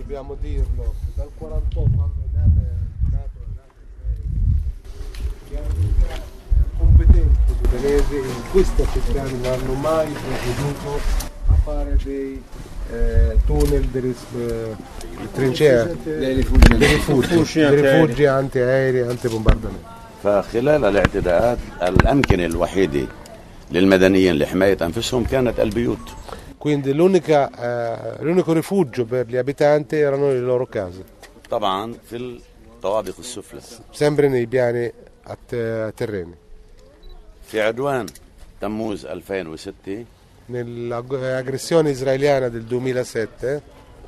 dobbiamo dirlo, dal 48 quando è nato competenti libanesi in questa città non hanno mai provveduto a fare dei tunnel di trincea, dei rifugi antiaerei, antibombardamenti. فخلال الاعتداءات الأمكنة الوحيدة للمدنيين لحماية أنفسهم كانت البيوت. Quindi l'unico rifugio per gli abitanti erano le loro case. طبعا في الطوابق السفلى. Sempre nei piani terreni. في عدوان تموز 2006 nell'aggressione israeliana del 2007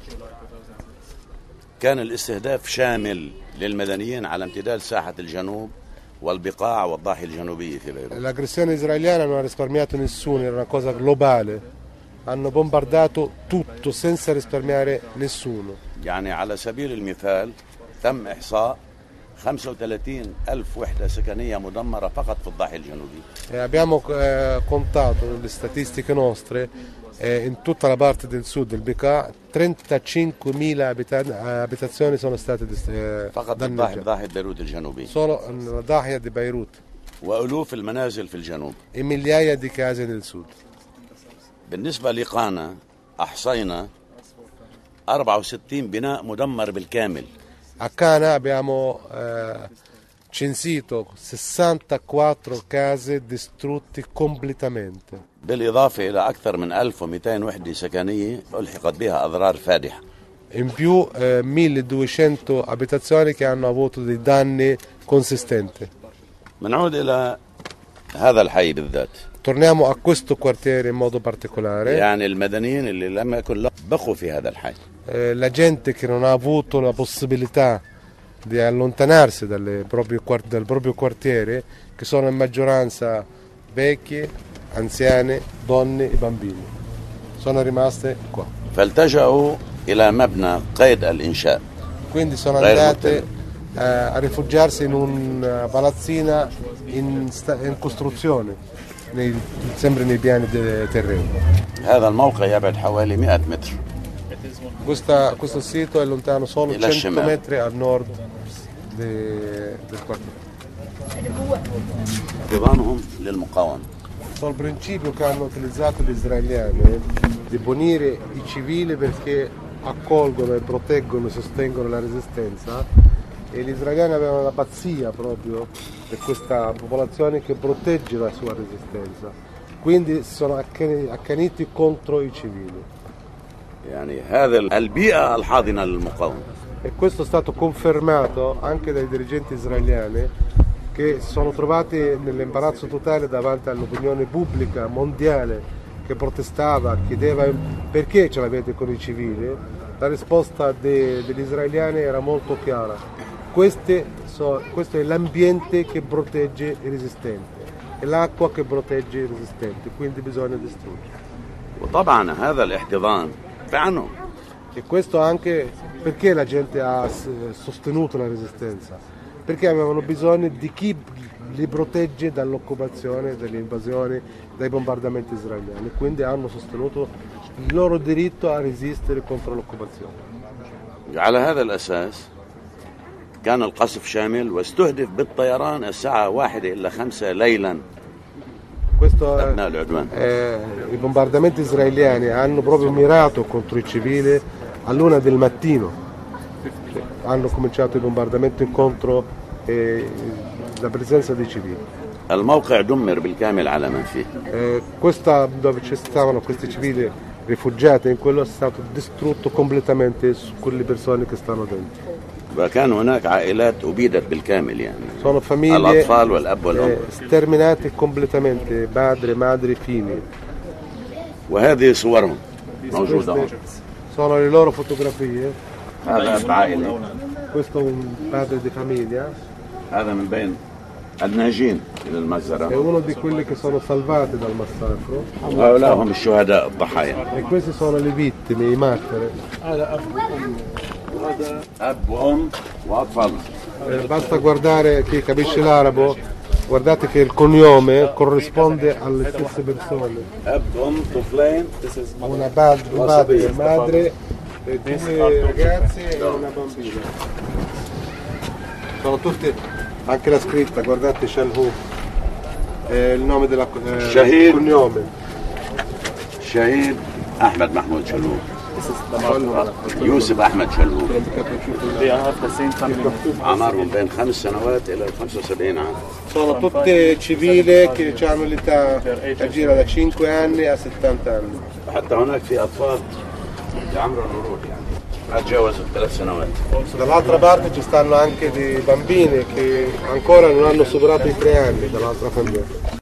كان الاستهداف شامل للمدنيين على امتداد ساحة الجنوب والبقاع والضاحية الجنوبية في بيروت. L'aggressione israeliana non ha risparmiato nessuno, era una cosa globale. Hanno bombardato tutto senza risparmiare nessuno. يعني على سبيل المثال تم إحصاء 35,000 وحدة سكنية مدمرة فقط في الضاحية الجنوبية. Abbiamo contato le statistiche nostre in tutta la parte del sud del Bekaa 35.000 abitazioni sono state فقط ضاحية بيروت الجنوبية. Solo nella Dahia di Beirut. وألوف المنازل في الجنوب. E migliaia di case nel sud. بالنسبة لقانا أحصينا 64 بناء مدمر بالكامل. A Cana abbiamo censito 64 case distrutte completamente. بالإضافة إلى أكثر من 1200 وحدة سكنية ألحقت بها أضرار فادحة. In più 1200 abitazioni che hanno avuto dei danni consistenti. بنعود إلى هذا الحي بالذات. Torniamo a questo quartiere in modo particolare. يعني المدنيين اللي لم يكن لهم بقوا في هذا الحي. La gente che non ha avuto la possibilità di allontanarsi dal proprio quartiere, che sono in maggioranza vecchi, anziani, donne e bambini, sono rimaste qua. فالتجأوا إلى مبنى قيد الإنشاء. Quindi sono andate a rifugiarsi in una palazzina in costruzione, sempre nei piani terreni. هذا الموقع يبعد حوالي 100 متر. Questo sito è lontano solo 100 metri a nord del quartiere. نظامهم للمقاومة. Il principio che hanno utilizzato gli israeliani di punire i civili perché accolgono e proteggono e sostengono la resistenza, e gli israeliani avevano la pazzia proprio per questa popolazione che protegge la sua resistenza, quindi sono accaniti contro i civili. يعني هذا البيئة الحاضنة للمقاومة. E questo è stato confermato anche dai dirigenti israeliani, che si sono trovati nell'imbarazzo totale davanti all'opinione pubblica mondiale che protestava, chiedeva perché ce l'avete con i civili. La risposta degli israeliani era molto chiara: questo è l'ambiente che protegge i resistenti, è l'acqua che protegge i resistenti, quindi bisogna distruggere. وطبعا هذا الاحتضان فعنه. E questo anche perché la gente ha sostenuto la resistenza, perché avevano bisogno di chi li protegge dall'occupazione, dalle invasioni, dai bombardamenti israeliani, quindi hanno sostenuto il loro diritto a resistere contro l'occupazione. على هذا الأساس كان القصف شامل واستهدف بالطيران الساعة 1:05 ليلا. I bombardamenti israeliani hanno proprio mirato contro i civili all'1 del mattino. Hanno cominciato i bombardamenti contro la presenza dei civili. الموقع دمر بالكامل على من فيه. Questa dove ci stavano questi civili rifugiati, in quello è stato distrutto completamente su quelle persone che stanno dentro. وكان هناك عائلات أبيدت بالكامل يعني. Sono famiglie الأطفال والأب والأم. sterminate completamente, padre, madre, figli. وهذه صورهم موجودة هون. Sono le loro fotografie. هذا أب عائلة. Questo è un padre di famiglia. هذا من بين الناجين إلى المجزرة. È uno di quelli che sono salvati dal massacro. هؤلاء هم الشهداء الضحايا. E questi sono le vittime, i martiri. أب وأم وأطفال. Basta guardare, chi capisce l'arabo, guardate che il cognome corrisponde alle stesse persone. أب أم طفلين. Una padre, madre due ragazzi e una bambina. Sono tutti, anche la scritta, guardate Shalhoub, il nome della Shahid. cognome. شهيد أحمد محمود شلهوب. يوسف أحمد شلهوب. أعمارهم بين 5 سنوات إلى 75 عام. Sono tutte civili che hanno l'età che gira da 5 anni a 70 anni. حتى هناك في أطفال بعمر الورود يعني ما تجاوزوا 3 سنوات. Dall'altra parte ci stanno anche dei bambini che ancora non hanno superato i 3 anni dall'altra famiglia.